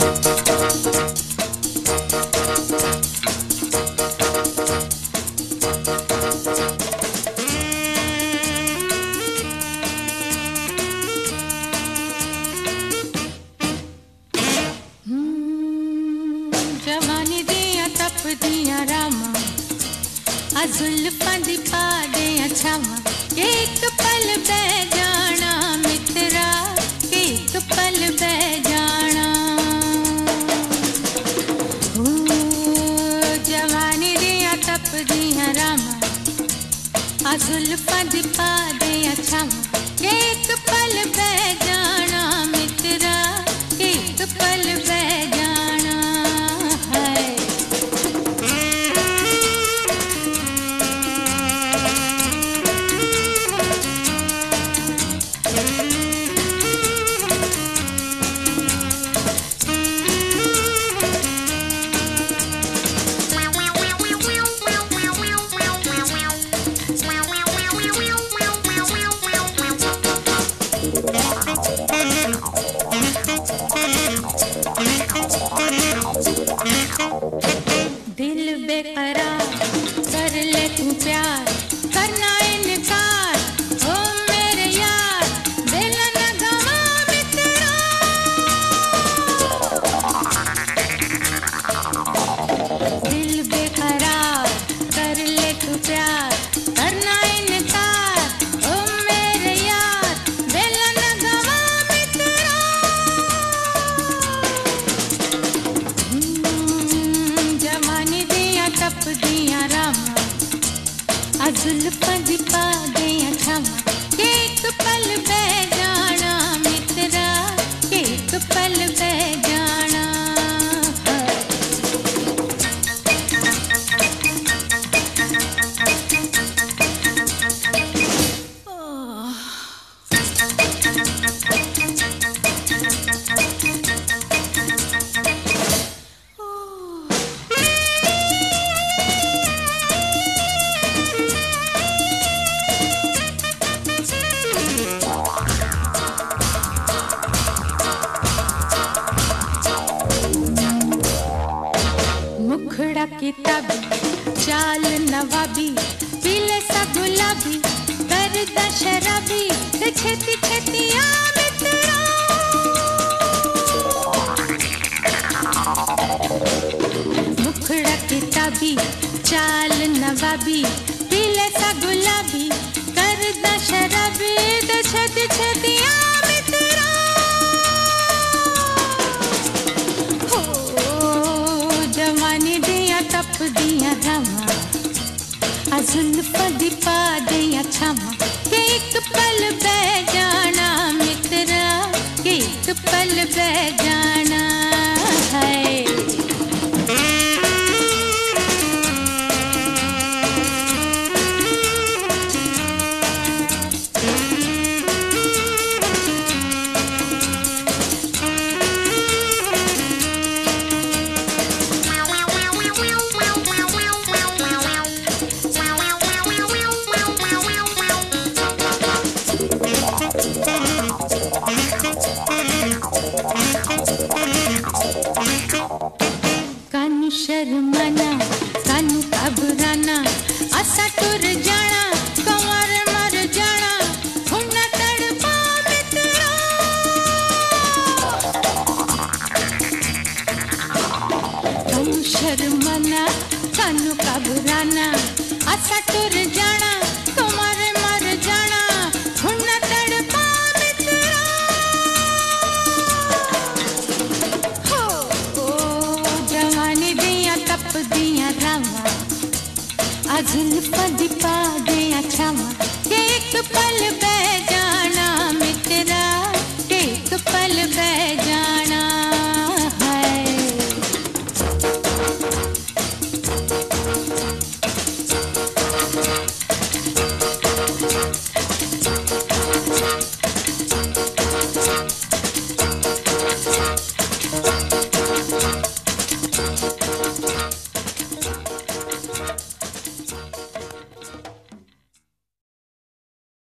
जवानी दिया तप दिया रामा, जुल्फां दी पा दिया छावा, एक पल बह जाना मित्रा, एक पल बह जाना। जवानी दिया तप दिया रामा, जुल्फां दी पा दिया छावा, एक पल बह जाना मित्रा, एक पल बह जाना है। दिल बेकरार कर ले तू प्यार, करना इनकार ओ मेरे यार, दिल न गवा मित्रा। दिल बेकरार कर ले तू प्यार, करना इनकार ओ मेरे यार, दिल न गवा मित्रा। जवानी दिया तप दिया रामा, जुल्फां दी पा दिया छावा, एक पल बह जाना मित्रा, एक पल बह जाना। मुखड़ा किताबी चाल नवाबी, पीले सा गुलाबी करदा शराबी, छेती छेती आ मित्रा। मुखड़ा किताबी चाल नवाबी, पीले सा गुलाबी करदा शराबी, छेती छेती आ मित्रा। जवानी दिया तप दिया रामा, जुल्फां दी पा दिया छावा,